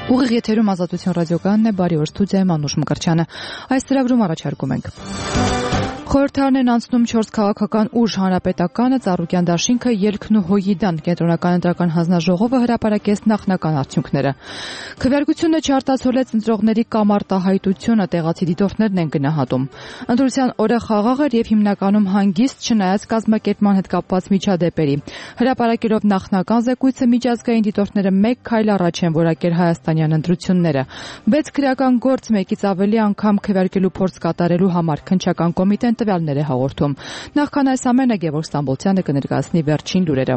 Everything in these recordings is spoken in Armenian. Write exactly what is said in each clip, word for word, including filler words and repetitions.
Ուղիղ եթերում Ազատություն ռադիոկայանն է, բարի օր, ստուդիայում Անուշ Մկրտչյանը։ Այս ծրագրում առաջարկում ենք. Խորհրդարան են անցնում չորս քաղաքական ուժ, Հանրապետականը, Ծառուկյան դաշինքը, Ելքն ու Հոյիդան, Կենտրոնական ընտրական հանձնաժողովը հրապարակեց նախնական արդյունքները։ Քվեարկությունը չարտացոլեց ընտրողների կամարտահայտությունը, տեղացի դիտորդներն են գնահատում։ Ընտրության օրը խաղաղ էր եւ հիմնականում հանգիստ, չնայած կազմակերպման հետ կապված միջադեպերի։ Հրապարակելով նախնական զեկույցը, միջազգային դիտորդները մեկ քայլ առաջ են որակել հայաստանյան ընտրությունները։ Վեց քրեական գործ մեկից ավելի անգամ քվեարկելու փորձ կատարելու համար քննչական կոմիտեն տվյալներ է հաղորդում։ Նախքան այս ամենը Գևորգ Ստամբոլցյանը կներկայացնի վերջին լուրերը։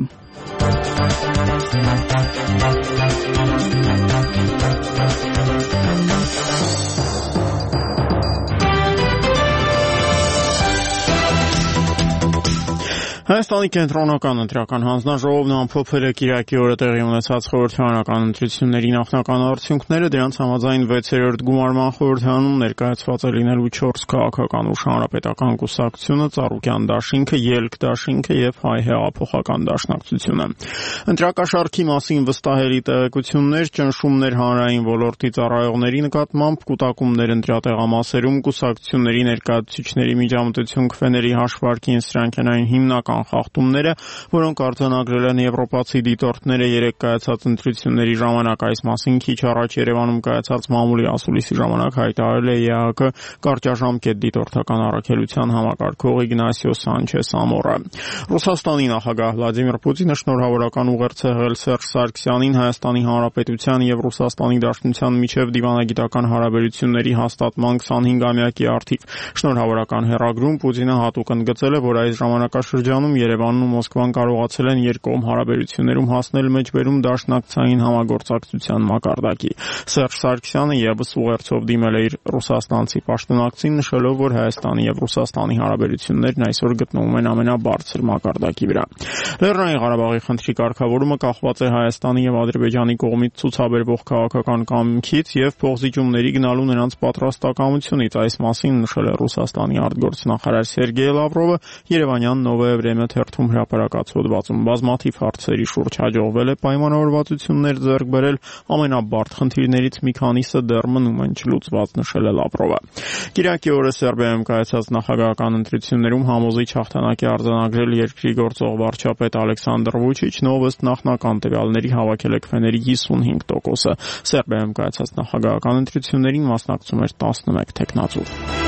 Հայաստանի կենտրոնական ընտրական հանձնաժողովն ամփոփել է Կիրակի օրը տեղի ունեցած խորհրդարանական ընտրությունների նախնական արդյունքները, դրանց համաձայն վեցերորդ գումարման խորհրդարանում ներկայացված է լինելու չորս քաղաքական ուժ, Հանրապետական կուսակցությունը, Ծառուկյան դաշինքը, Ելք դաշինքը եւ Հայ հեղափոխական դաշնակցությունը։ Ընտրակաշառքի մասին վստահելի տեղեկություններ, ճնշումներ հանրային ոլորտի ծառայողների նկատմամբ, կուտակումներ ընտրատեղամասերում, կուսակցությունների ներկայացուցիչների միջամտություն քվեների հաշվարկին, սրանք են այն հիմնական խախտումները, որոնք արձանագրել են եվրոպացի դիտորդները երեք կայացած ընտրությունների ժամանակ։ Այս մասին քիչ առաջ Երևանում կայացած մամուլի ասուլիսի ժամանակ հայտարարել է ԵԱՀԿ կարճաժամկետ դիտորդական առաքելության համակարգող Իգնասիո Սանչես Ամորը։ Ռուսաստանի նախագահ Վլադիմիր Պուտինը շնորհավորական ուղերձ է հղել Սերժ Սարգսյանին Հայաստանի Հանրապետության եւ Ռուսաստանի Դաշնության միջև դիվանագիտական հարաբերությունների հաստատման քսանհինգամյակի առթիվ։ Շնորհավորական հեռագրում Պուտինը հատուկ ընդգծել է, որ այս ժամանակաշրջանում Երևանն ու Մոսկվան կարողացել են երկկողմ հարաբերություններում հասնել մեջբերում դաշնակցային համագործակցության մակարդակի։ Սերժ Սարգսյանը եւս ուղերձով դիմել է իր ռուսաստանցի պաշտոնակցին, նշելով, որ Հայաստանի եւ Ռուսաստանի հարաբերություններն այսօր գտնվում են ամենաբարձր մակարդակի վրա։ Լեռնային Ղարաբաղի խնդրի կարգավորումը կախված է Հայաստանի եւ Ադրբեջանի կողմից ցուցաբերվող քաղաքական կամքից եւ փոխզիջումների գնալու նրանց պատրաստակամությունից։ Այս մասին նշել է Ռուսաստանի արտգործնախարար Սերգեյ Լավրովը Երևանյան Նովոյ Վրեմյա թերթում հրապարակած հոդվածում։ Բազմաթիվ հարցերի շուրջ հաջողվել է պայմանավորվածություններ ձեռք բերել, ամենաբարդ խնդիրներից մի քանիսը դեռ մնում են չլուծված, նշել է Լավրովը։ Կիրակի օրը Սերբիայում կայացած նախագահական ընտրություններում համոզիչ հաղթանակ է արձանագրել երկրի գործող վարչապետ Ալեքսանդր Վուչիչն, ով ըստ նախնական տվյալների հավաքել է քվեների հիսունհինգ տոկոսը։ Սերբիայում կայացած նախագահական ընտրություններին մասնակցում էր տասնմեկ թեկնածու։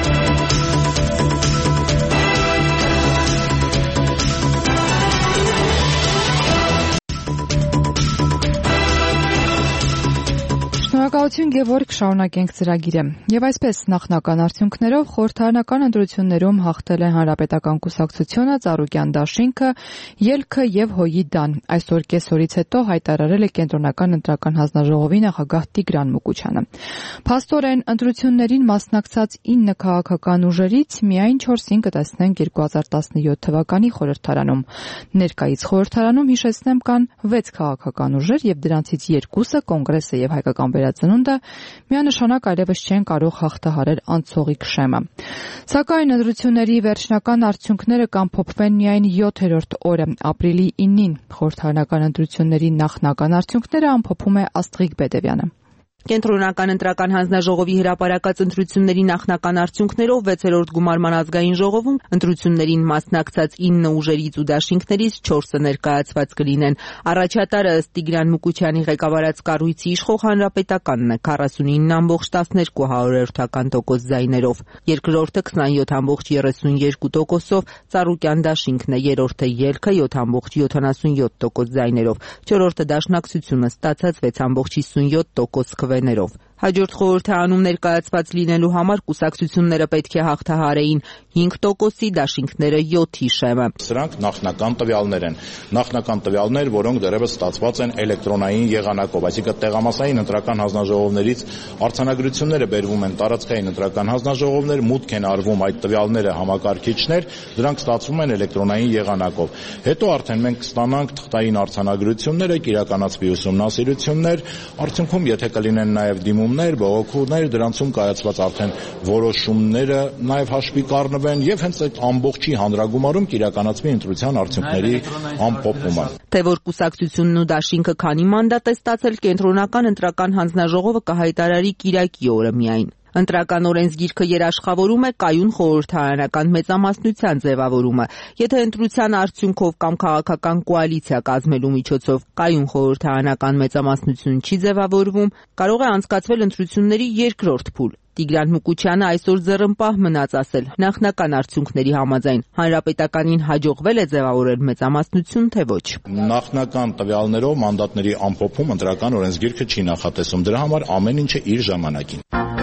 Շնորհակալություն Գևորգ, շարունակենք ծրագիրը։ Եվ այսպես նախնական արդյունքներով խորհրդարանական ընտրություններում հաղթել են Հանրապետական կուսակցությունը, Ծառուկյան դաշինքը, Ելքը եւ Հոյիդան։ Այսօր կեսօրից հետո հայտարարել է Կենտրոնական ընտրական հանձնաժողովի նախագահ Տիգրան Մուկուչյանը։ Փաստորեն ընտրություններին մասնակցած ինը քաղաքական ուժերից միայն չորսին կտեսնենք երկու հազար տասնյոթ թվականի խորհրդարանում։ Ներկայիս խորհրդարանում, հիշեցնեմ, կան վեց քաղաքական ուժեր եւ դրանցից երկուսը կոնգրեսը եւ հայկական վերածնունդը միանշանակ այլևս չեն կարող հաղթահարել անցողիկ շեմը։ Սակայն ընտրությունների վերջնական արդյունքները կամփոփվեն միայն յոթերորդ օրը, ապրիլի ինին։ Խորհրդարանական ընտրությունների նախնական արդյունքները ամփոփում է Աստղիկ Բեդևյանը։ Կենտրոնական ընտրական հանձնաժողովի հրապարակած ընտրությունների նախնական արդյունքներով վեցերորդ գումարման ազգային ժողովում ընտրություններին մասնակցած ինը ուժերից ու դաշինքներից չորսը ներկայացված կլինեն։ Առաջատարը ըստ Տիգրան Մուկուչյանի ղեկավարած կառույցի իշխող Հանրապետականն է քառասունինը բացառությամբ տասներկու հարյուրորդական տոկոս ձայներով։ Երկրորդը քսանյոթ բացառությամբ երեսունյերկու տոկոսով, Ծառուկյան դաշինքն է, երրորդը Ելքը յոթ բացառությամբ յոթանասունյոթ տոկոս ձայներով, չորրորդը Դաշնակցությունը ստացած վեց բացառությամբ հիսունյոթ տոկոս քվեներով։ Հաջորդ խորհրդարանում ներկայացված լինելու համար կուսակցությունները պետք է հաղթահարեին հինգ տոկոսի, դաշինքները յոթի շեմը։ Սրանք նախնական տվյալներ են, նախնական տվյալներ, որոնք դեռևս ստացված են էլեկտրոնային եղանակով, այսինքն տեղամասային ընտրական հանձնաժողովներից արձանագրությունները բերվում են տարածքային ընտրական հանձնաժողովներ, մուտք են արվում այդ տվյալները համակարգիչներ, դրանք ստացվում են էլեկտրոնային եղանակով։ Հետո արդեն մենք կստանանք թղթային արձանագրությունները, կիրականացվի ուսումնասիրություններ, արդյունքում եթե կլինեն նաև դիմում բերումներ, բողոքումներ, դրանցում կայացված արդեն որոշումները նաև հաշվի կառնվեն եւ հենց այդ ամբողջի հանրագումարում կիրականացվի ընտրության արդյունքների ամփոփումը։ Թե որ կուսակցությունն ու դաշինքը քանի մանդատ է ստացել, կենտրոնական ընտրական հանձնաժողովը կհայտարարի կիրակի օրը միայն։ Ընտրական օրենսգիրքը երաշխավորում է կայուն խորհրդարանական մեծամասնության ձևավորումը։ Եթե ընտրության արդյունքով կամ քաղաքական կոալիցիա կազմելու միջոցով կայուն խորհրդարանական մեծամասնություն չի ձևավորվում, կարող է անցկացվել ընտրությունների երկրորդ փուլ։ Տիգրան Մուկուչյանը այսօր ձեռնպահ մնաց ասել, նախնական արդյունքների համաձայն հանրապետականին հաջողվել է ձևավորել մեծամասնություն, թե ոչ։ Նախնական տվյալներով մանդատների ամփոփում ընտրական օրենսգիրքը չի նախատեսում, դրա համար ամեն ինչը իր ժամանակին։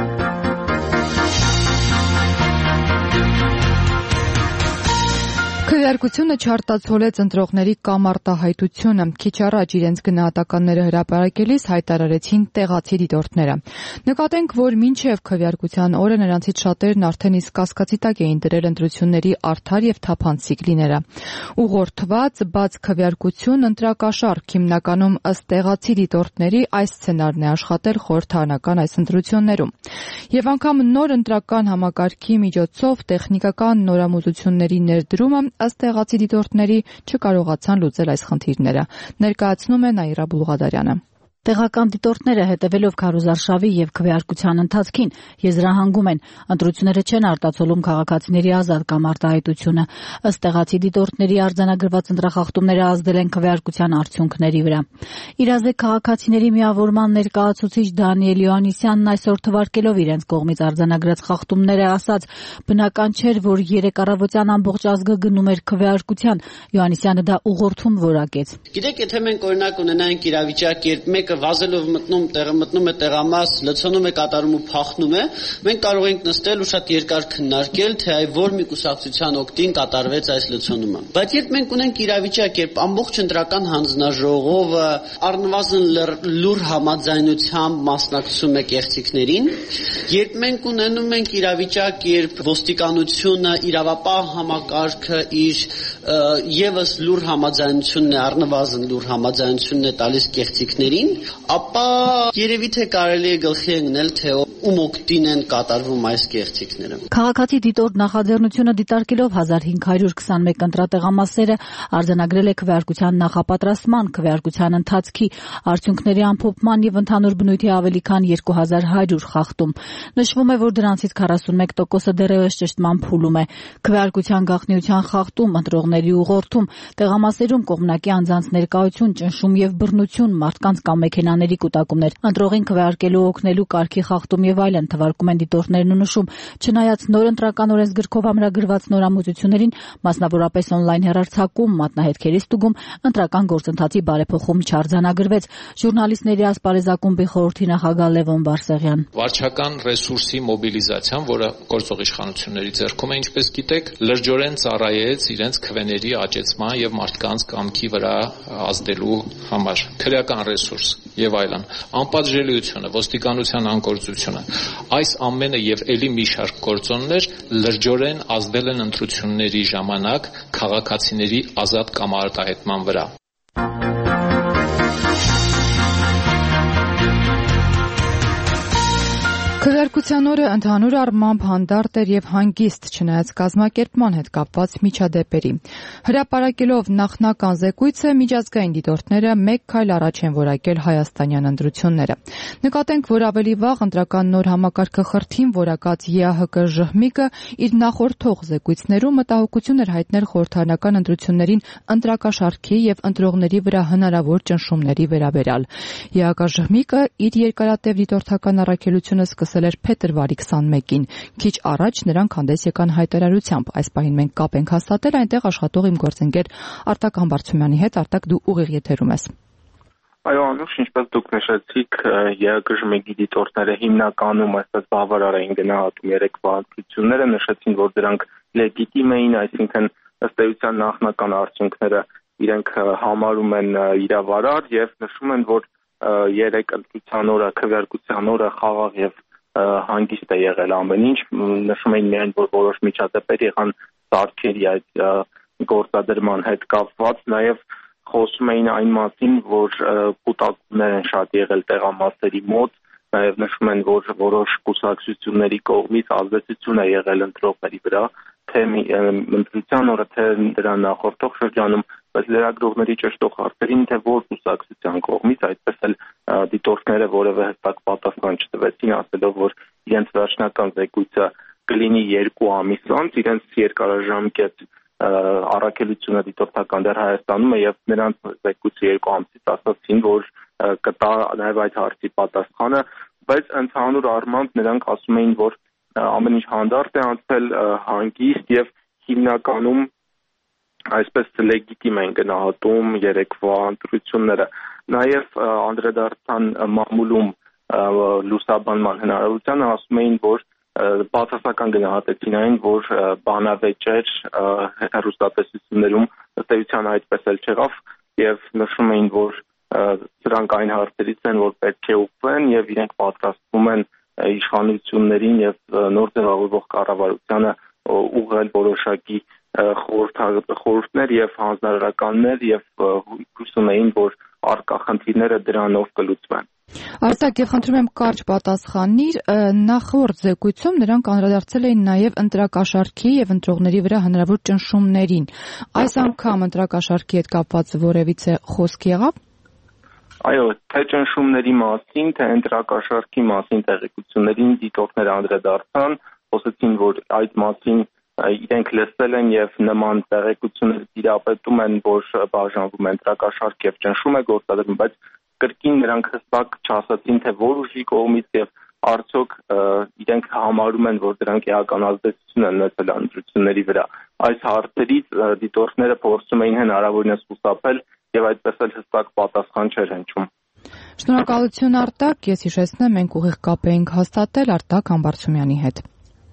Քվեարկությունը չարտացոլեց ընտրողների կամ արտահայտությունը։ Քիչ առաջ իրենց գնահատականները հրապարակելիս հայտարարեցին տեղացի դիտորդները։ Նկատենք, որ մինչև քվեարկության օրը նրանցից շատերն արդեն իսկ կասկածի տակ էին դրել ընտրությունների արդար եւ թափանցիկ լինելը։ Ուղղորդված բաց քվեարկություն ընտրակաշառք հիմնականում ըստ տեղացի դիտորդների այս սցենարն է աշխատել խորհրդարանական այս ընտրություններում։ Եվ անգամ նոր ընտրական համակարգի միջոցով տեխնիկական նորամուծությունների ներդրումը ըստ տեղացի դիտորդների չկարողացան լուծել այս խնդիրները, ներկայացնում է Նաիրա Բուլղադարյանը։ Տեղական դիտորդները հետևելով քարոզարշավի եւ քվեարկության ընթացքին եզրահանգում են, ընտրությունները չեն արտացոլում քաղաքացիների ազատ կամ արտահայտությունը։ Ըստ տեղացի դիտորդների արձանագրված ընտրախախտումները ազդել են քվեարկության արդյունքների վրա։ Իրազեկ քաղաքացիների միավորման ներկայացուցիչ Դանիել Յոհաննիսյանն այսօր թվարկելով իրենց կողմից արձանագրած խախտումները ասաց, բնական չէր, որ երեք առավոտյան ամբողջ ազգը գնում էր քվեարկության։ Յոհաննիսյանը դա ուղղորդում որակեց։ Գիտեք, եթե մենք օրինակ ունենայինք իրավիճակ, երբ մեկը վազելով մտնում տեղը մտնում է տեղամաս, լցոնում է կատարում ու փախնում է, մենք կարող ենք նստել ու շատ երկար քննարկել, թե այ որ մի կուսակցության օգտին կատարվեց այս լցոնումը։ Բայց երբ մենք ունենք իրավիճակ, երբ ամբողջ ընտրական հանձնաժողովը առնվազն լուր համաձայնությամբ մասնակցում է կեղծիքներին, երբ մենք ունենում ենք իրավիճակ, երբ ոստիկանությունը, իրավապահ համակարգը իր եւս լուր համաձայնությունն է, առնվազն լուր համաձայնությունն է տալիս կեղծիքներին, ապա երևի թե կարելի է գլխի ընկնել, թե ում օգտին են կատարվում այս կեղծիքները։ Քաղաքացի դիտորդ նախաձեռնությունը դիտարկելով հազար հինգ հարյուր քսանմեկ ընտրատեղամասերը արձանագրել է քվեարկության նախապատրաստման, քվեարկության ընթացքի, արդյունքների ամփոփման եւ ընդհանուր բնույթի ավելի քան երկու հազար հարյուր խախտում։ Նշվում է, որ դրանցից քառասունմեկ տոկոսը դեռևս ճշտման փուլում է։ Քվեարկության գաղտնիության խախտում, ընտրողների ուղղորդում, տեղամասերում կողմնակի անձանց ներկայություն, ճնշում եւ բռնություն, մարդկանց կամ մեքենաների կուտակումներ, ընտրողին քվեարկելու օգնելու կարգի խախտում եւ այլն թվարկում են դիտորդներն ու նշում, չնայած նոր ընտրական օրենսգրքով ամրագրված նորամուծություններին, մասնավորապես օնլայն հեռարձակում, մատնահետքերի ստուգում, ընտրական գործընթացի բարեփոխում չարձանագրվեց։ Ժուրնալիստների ասպարեզակումբի խորհրդի նախագահ Լևոն Բարսեղյան։ Վարչական ռեսուրսի մոբիլիզացիան, որը գործող իշխանությունների ձեռքում է, ինչպես գիտեք, լրջորեն ծառայեց իրենց քվեների աճեցման եւ մարդկանց կամքի վրա ազդելու համար։ Քրեական ռեսուրս եւ այլն, անպատժելիությունը, ոստիկանության անգործությունը, այս ամենը եւ ելի մի շարք գործոններ լրջորեն ազդել են ընտրությունների ժամանակ քաղաքացիների ազատ կամ արտահայտման վրա։ Քվեարկության օրը ընդհանուր առմամբ հանդարտ էր եւ հանգիստ, չնայած կազմակերպման հետ կապված միջադեպերի։ Հրապարակելով նախնական զեկույցը միջազգային դիտորդները մեկ քայլ առաջ են որակել հայաստանյան ընտրությունները։ Նկատենք, որ ավելի վաղ ընտրական նոր համակարգը խրթին որակած ԵԱՀԿ ժհմիկը իր նախորդող զեկույցներում մտահոգություն էր հայտնել խորհրդարանական ընտրություններին ընտրակաշառքի եւ ընտրողների վրա հնարավոր ճնշումների վերաբերյալ։ ԵԱՀԿ ժհմիկը իր երկարատև դիտորդական առաքելությունը սկսել էր փետրվարի քսանմեկին։ Քիչ առաջ նրանք հանդես եկան հայտարարությամբ։ Այս պահին մենք կապ ենք հաստատել այնտեղ աշխատող իմ գործընկեր Արտակ Համբարձումյանի հետ։ Արտակ, դու ուղիղ եթերում ես։ Այո, Անուշ, ինչպես դուք նշեցիք, ԵԱՀԿ ժմիկի դիտորդները հիմնականում այսպես բավարար էին գնահատում երեկվա ընտրությունները, նշեցին, որ դրանք լեգիտիմ էին, այսինքն ըստ էության նախնական արդյունքները իրենք համարում են իրավարար եւ նշում են, որ երեք ընտրության օրը, քվեարկության օրը խաղաղ եւ հանգիստ է եղել ամեն ինչ, նշում էին միայն, որ որոշ միջադեպեր եղան սարքերի այդ գործադրման հետ կապված, նաեւ խոսում էին այն մասին, որ կուտակումներ են շատ եղել տեղամասերի մոտ, նաև նշում են, որ որոշ կուսակցությունների կողմից ազդեցություն է եղել ընտրողների վրա, թե ընտրության օրը, թե դրան նախորդող շրջանում, բայց լրագրողների ճշտող հարցերին, թե որ կուսակցության կողմից, այդպես էլ դիտորդները որևէ հստակ պատասխան չտվեցին, ասելով, որ իրենց վերջնական զեկույցը կլինի երկու ամիս անց, իրենց երկարաժամկետ առաքելությունը դիտորդական դեռ Հայաստանում է եւ նրանց զեկույցը երկու ամսից ասացին, որ կտա նաեւ այդ հարցի պատասխանը, բայց ընդհանուր առմամբ նրանք ասում էին, որ ամեն ինչ հանդարտ է անցել, հանգիստ եւ հիմնականում այսպես լեգիտիմ են գնահատում երեկվա ընտրությունները։ Նաեւ անդրադարձան մամուլում լուսաբանման հնարավորությանը, ասում էին, որ բացասական գնահատեցին այն, որ բանավեճեր հեռուստատեսություններում ըստ էության այդպես էլ չեղավ եւ նշում էին, որ սրանք այն հարցերից են, որ պետք է ուղղվեն եւ իրենք պատրաստվում են իշխանություններին եւ նոր ձևավորվող կառավարությանը ուղղել որոշակի խորհուրդներ եւ հանձնարարականներ եւ հույս ունեին, որ առկա խնդիրները դրանով կլուծվեն։ Արտակ, եւ խնդրում եմ կարճ պատասխանիր, նախորդ զեկույցում նրանք անդրադարձել էին նաեւ ընտրակաշառքի եւ ընտրողների վրա հնարավոր ճնշումներին։ Այս անգամ ընտրակաշառքի հետ կապված որևիցե խոսք եղավ։ Այո, թե ճնշումների մասին, թե ընտրակաշառքի մասին տեղեկություններին դիտորդները անդրադարձան, խոսեցին, որ այդ մասին իրենք լսել են եւ նման տեղեկություններ տիրապետում են, որ բաժանվում է ընտրակաշառք եւ ճնշում է գործադրվում, բայց կրկին նրանք հստակ չասացին, թե որ ուժի կողմից եւ արդյոք իրենք համարում են, որ դրանք էական ազդեցություն են ունեցել ընտրությունների վրա։ Այս հարցերից դիտորդները փորձում էին հնարավորինս խուսափել եւ այդպես էլ հստակ պատասխան չէր հնչում։ Շնորհակալություն Արտակ, ես հիշեցնեմ, մենք ուղիղ կապ էինք հաստատել Արտակ Համբարձումյանի հետ։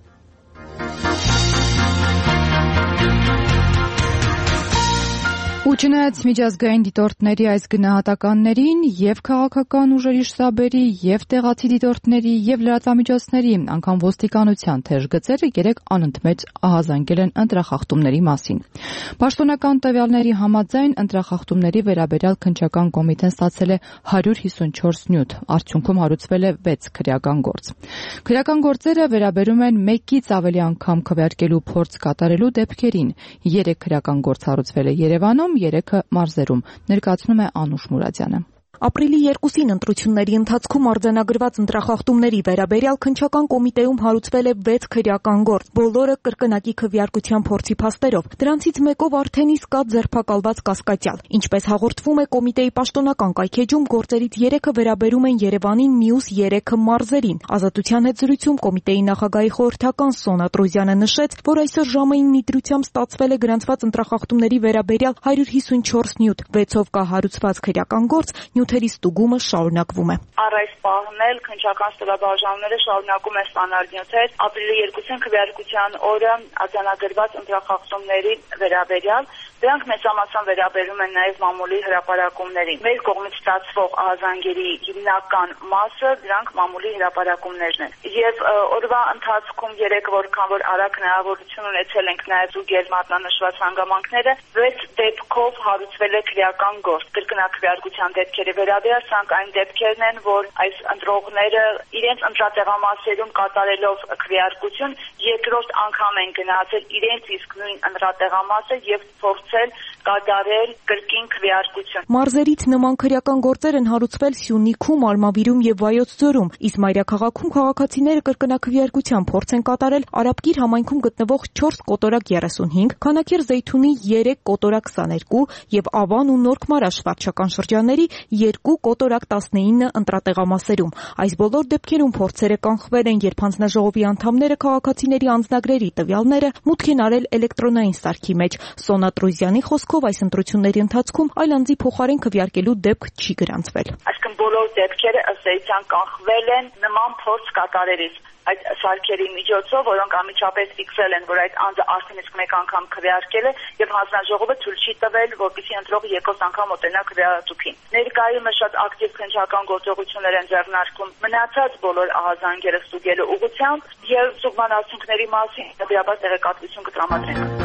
Ու չնայած միջազգային դիտորդների այս գնահատականներին եւ քաղաքական ուժերի շտաբերի եւ տեղացի դիտորդների եւ լրատվամիջոցների, անգամ ոստիկանության թեժ գծերը երեք անընդմեջ ահազանգել են ընտրախախտումների մասին։ Պաշտոնական տվյալների համաձայն ընտրախախտումների վերաբերյալ քննչական կոմիտեն ստացել է հարյուր հիսունչորս նյութ, արդյունքում հարուցվել է վեց քրեական գործ։ Քրեական գործերը վերաբերում են մեկից ավելի անգամ քվեարկելու փորձ կատարելու դեպքերին։ Երեք քրեական գործ հարուցվել է Երևանում, երեքը մարզերում, ներկայացնում է Անուշ Մուրադյանը։ Ապրիլի երկուսին ընտրությունների ընթացքում արձանագրված ընտրախախտումների վերաբերյալ քննչական կոմիտեում հարուցվել է վեց քրեական գործ, բոլորը կրկնակի քվեարկության փորձի փաստերով։ Դրանցից մեկով արդեն իսկ կա ձերբակալված կասկածյալ։ Ինչպես հաղորդվում է կոմիտեի պաշտոնական կայքեջում, գործերից երեքը վերաբերում են Երևանին, մյուս երեքը մարզերին։ Ազատության հետ զրույցում կոմիտեի նախագահի խորհրդական Սոնա Տրոզյանը նշեց, որ այսօր ժամային նիտրությամբ ստացվել է գրանցված ընտրախախտումների վերաբերյալ հարյուր հիսունչորս նյութ, վեցով կա հարուցված քրեական գործ, նյութերի ստուգումը շարունակվում է։ Առ այս պահն էլ քննչական ստորաբաժանումները շարունակում են ստանալ նյութեր ապրիլի երկուսին քվեարկության օրը արձանագրված ընտրախախտումների վերաբերյալ։ Դրանք մեծամասամբ վերաբերում են նաև մամուլի հրապարակումներին։ Մեր կողմից ստացվող ահազանգերի հիմնական մասը դրանք մամուլի հրապարակումներն են։ Եվ օրվա ընթացքում երեք որքան որ արագ հնարավորություն ունեցել ենք նաև զուգել մատնանշված հանգամանքները, վեց դեպքով հարուցվել է քրեական գործ։ Կրկնակվեարկության դեպքերը վերաբերյալ, սրանք այն դեպքերն են, որ այս ընտրողները իրենց ընտրատեղամասերում կատարելով քվեարկություն երկրորդ անգամ են գնացել իրենց իսկ նույն ընտրատեղամասը եւ փորձել կատարել կրկին քվեարկություն։ Մարզերից նման քրեական գործեր են հարուցվել Սյունիքում, Արմավիրում եւ Վայոց ձորում, իսկ Մայրաքաղաքում քաղաքացիները կրկնակվեարկության փորձ են կատարել Արաբկիր համայնքում գտնվող չորս կոտորակ երեսունհինգ, Քանաքեր Զեյթունի երեք կոտորակ քսաներկու եւ Ավան ու Նորքմարաշ վարչական շրջանների երկու կոտորակ տասնինը ընտրատեղամասերում։ Այս բոլոր դեպքերում փորձերը կանխվել են, երբ հանձնաժողովի անդամները քաղաքացիների անձնագրերի տվյալները մուտք են արել էլեկտրոնային սարքի մեջ։ Սոնա Տրոզյանի խոսքով այս ընտրությունների ընթացքում այլ անձի փոխարեն քվեարկելու դեպք չի գրանցվել։ Այսինքն բոլոր դեպքերը ըստ էության կանխվել են նման փորձ կատարելիս այդ սարքերի միջոցով, որոնք անմիջապես ֆիքսել են, որ այդ անձը արդեն իսկ մեկ անգամ քվեարկել է եւ հանձնաժողովը ցույց չի տվել, որպեսզի ընտրողը երկրորդ անգամ մոտենա քվեատուփին։ Ներկայումս շատ ակտիվ քննչական գործողություններ են ձեռնարկվում մնացած բոլոր ահազանգերը ստուգելու ուղղությամբ եւ ստուգման արդյունքների մասին հետեւաբար տեղեկատվություն կտրամադրենք։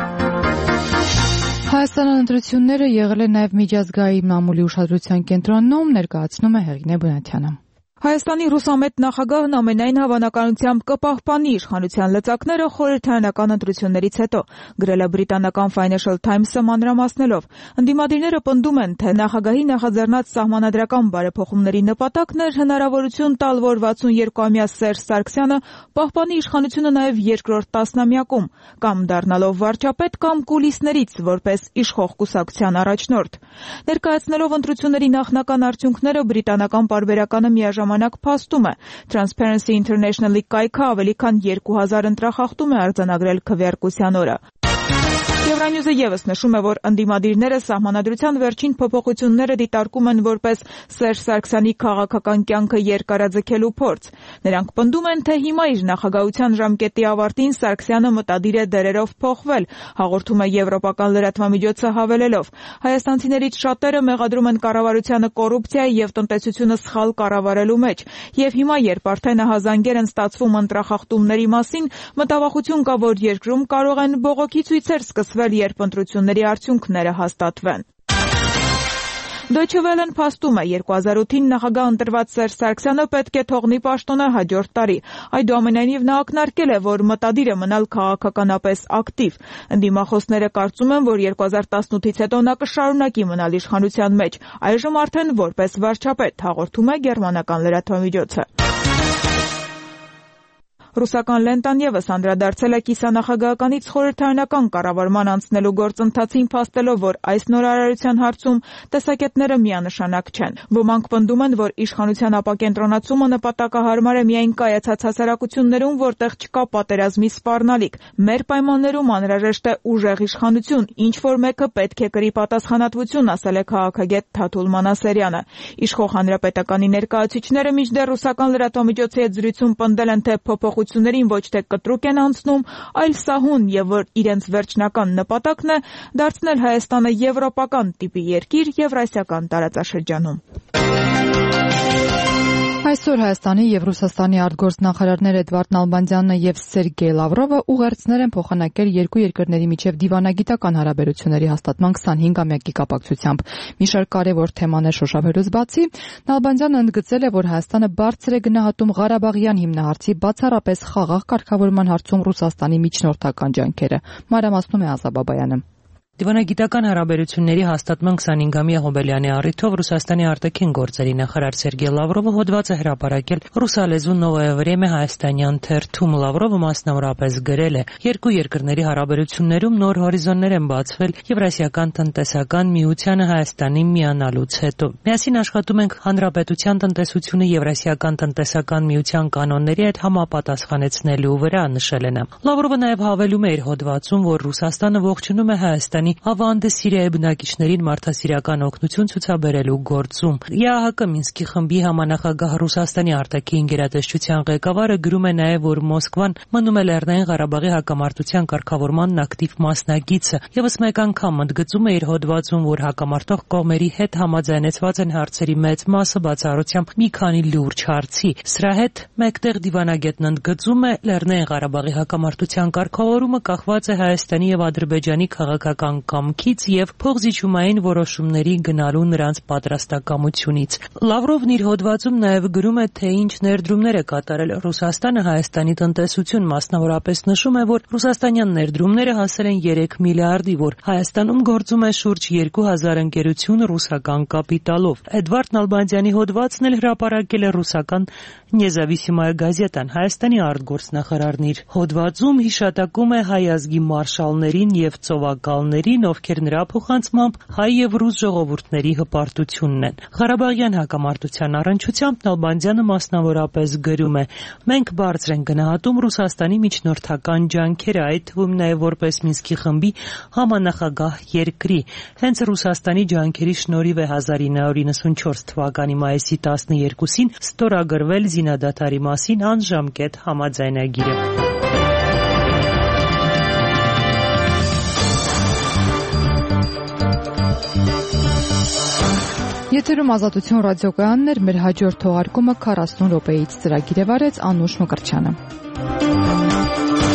Հայաստանյան ընտրությունները եղել են նաև միջազգային մամուլի ուշադրության կենտրոնում, ներկայացնում է Հեղինե Բունատյանը։ Հայաստանի ռուսամետ նախագահն ամենայն հավանականությամբ կպահպանի իշխանության լծակները խորհրդարանական ընտրություններից հետո, գրել է բրիտանական Financial Times-ը մանրամասնելով։ Ընդդիմադիրները պնդում են, թե նախագահի նախաձեռնած սահմանադրական բարեփոխումների նպատակն էր հնարավորություն տալ, որ վաթսունյոթամյա Սերժ Սարգսյանը պահպանի իշխանությունը նաև երկրորդ տասնամյակում, կամ դառնալով վարչապետ, կամ կուլիսներից որպես իշխող կուսակցության առաջնորդ։ Ներկայացնելով ընտրությունների նախնական արդյունքները, բրիտանական պարբերականը միաժամանակ փաստում է։ Transparency International-ի կայքը ավելի քան երկու հազար ընտրախախտում է արձանագրել քվեարկության օրը։ Евроньюզը ևս նշում է, որ ընդդիմադիրները սահմանադրության վերջին փոփոխությունները դիտարկում են որպես Սերժ Սարգսյանի քաղաքական կյանքը երկարաձգելու փորձ։ Նրանք պնդում են, թե հիմա իր նախագահության ժամկետի ավարտին Սարգսյանը մտադիր է դերերով փոխվել, հաղորդում է եվրոպական լրատվամիջոցը հավելելով. Հայաստանցիներից շատերը մեղադրում են կառավարությանը կոռուպցիայի եւ տնտեսությունը սխալ կառավարելու մեջ, եւ հիմա, երբ արդեն ահազանգեր են ստացվում ընտրախախտումների մասին, մտավախություն կա, որ երկրում կարող են բողոքի ցույցեր սկսվել, երբ ընտրությունների արդյունքները հաստատվեն։ Deutsche Welle-ն փաստում է, երկու հազար ութին նախագահ ընտրված Սերժ Սարգսյանը պետք է թողնի պաշտոնը հաջորդ տարի։ Այդուամենայնիվ նա ակնարկել է, որ մտադիր է մնալ քաղաքականապես ակտիվ։ Ընդդիմախոսները կարծում են, որ երկու հազար տասնութից հետո նա կշարունակի մնալ իշխանության մեջ, այժմ արդեն որպես վարչապետ, հաղորդում է գերմանական լրատվամիջոցը։ Ռուսական լենտան ևս անդրադարձել է կիսանախագահականից խորհրդարանական կառավարման անցնելու գործընթացին, փաստելով, որ այս նորարարության հարցում տեսակետները միանշանակ չեն։ Ոմանք պնդում են, որ իշխանության ապակենտրոնացումը նպատակահարմար է միայն կայացած հասարակություններում, որտեղ չկա պատերազմի սպառնալիք։ Մեր պայմաններում անհրաժեշտ է ուժեղ իշխանություն, ինչ որ մեկը պետք է կրի պատասխանատվություն, ասել է քաղաքագետ Թաթուլ Մանասերյանը։ Իշխող հանրապետականի ներկայացուցիչները մինչդեռ ռուսական լրատվամիջոցի հետ զրույցում պնդել են, թե փոփոխ ոչ թե կտրուկ են անցնում, այլ սահուն, եւ որ իրենց վերջնական նպատակն է դարձնել Հայաստանը եվրոպական տիպի երկիր Եվրասիական տարածաշրջանում։ Այսօր Հայաստանի եւ Ռուսաստանի արտգործնախարարներ Էդվարդ Նալբանդյանն եւ Սերգեյ Լավրովը ուղերձներ են փոխանակել երկու երկրների միջև դիվանագիտական հարաբերությունների հաստատման քսանհինգամյակի կապակցությամբ։ Մի շարք կարևոր թեմաներ շոշափելուց բացի, Նալբանդյանը ընդգծել է, որ Հայաստանը բարձր է գնահատում Ղարաբաղյան հիմնահարցի բացառապես խաղաղ կարգավորման հարցում Ռուսաստանի միջնորդական ջանքերը։ Մանրամասնում է Ազա Բաբայանը։ Դիվանագիտական հարաբերությունների հաստատման քսանհինգամյա հոբելյանի առիթով Ռուսաստանի արտաքին գործերի նախարար Սերգեյ Լավրովը հոդված է հրապարակել ռուսալեզու Նովոյե Վրեմե հայաստանյան թերթում։ Լավրովը մասնավորապես գրել է. երկու երկրների հարաբերություններում նոր հորիզոններ են բացվել Եվրասիական տնտեսական միությանը Հայաստանի միանալուց հետո։ Միասին աշխատում ենք հանրապետության տնտեսությունը Եվրասիական տնտեսական միության կանոնների հետ համապատասխանեցնելու վրա, նշել է նա։ Լավրովը նաև հավելում է իր հոդվածում, որ Ռուսաստանը ողջունում է Հայաստանի ավանդը Սիրիայի բնակիչներին մարդասիրական օգնություն ցուցաբերելու գործում։ ԵԱՀԿ Մինսկի խմբի համանախագահ Ռուսաստանի արտաքին գերատեսչության ղեկավարը գրում է նաև, որ Մոսկվան մնում է Լեռնային Ղարաբաղի հակամարտության կարգավորման ակտիվ մասնակիցը։ Եվս մեկ անգամ ընդգծում է իր հոդվածում, որ հակամարտող կողմերի հետ համաձայնեցված են հարցերի մեծ մասը, բացառությամբ մի քանի լուրջ հարցի։ Սրա հետ մեկտեղ դիվանագետն ընդգծում է, Լեռնային Ղարաբաղի հակամարտության կարգավորումը կախված է Հայաստանի եւ Ադրբեջանի քաղաքական կամքից եւ փոխզիջումային որոշումների գնալու նրանց պատրաստակամությունից։ Լավրովն իր հոդվածում նաև գրում է, թե ինչ ներդրումներ է կատարել Ռուսաստանը Հայաստանի տնտեսություն, մասնավորապես նշում է, որ ռուսաստանյան ներդրումները հասել են երեք միլիարդի, որ Հայաստանում գործում է շուրջ երկու հազար ընկերություն ռուսական կապիտալով։ Էդվարդ Նալբանդյանի հոդվածն էլ հրապարակել է ռուսական Նեզավիսիմայա գազետան։ Հայաստանի արտգործնախարարն իր հոդվածում հիշատակում է հայ ազգի մարշալներին եւ ծովակալներին, ովքեր նրա փոխանցմամբ հայ եւ ռուս ժողովուրդների հպարտությունն են։ Ղարաբաղյան հակամարտության առնչությամբ Նալբանդյանը մասնավորապես գրում է. մենք բարձր ենք գնահատում Ռուսաստանի միջնորդական ջանքերը, այդ թվում նաեւ որպես Մինսկի խմբի համանախագահ երկրի։ Հենց Ռուսաստանի ջանքերի շնորհիվ է հազար ինը հարյուր իննսունչորս թվականի մայիսի տասներկուսին ստորագրվել զինադադարի մասին անժամկետ համաձայնագիրը։ Եթերում Ազատություն ռադիոկայանն էր, մեր հաջորդ թողարկումը քառասուն րոպեից ծրագիր է վարեց Անուշ Մկրտչյանը։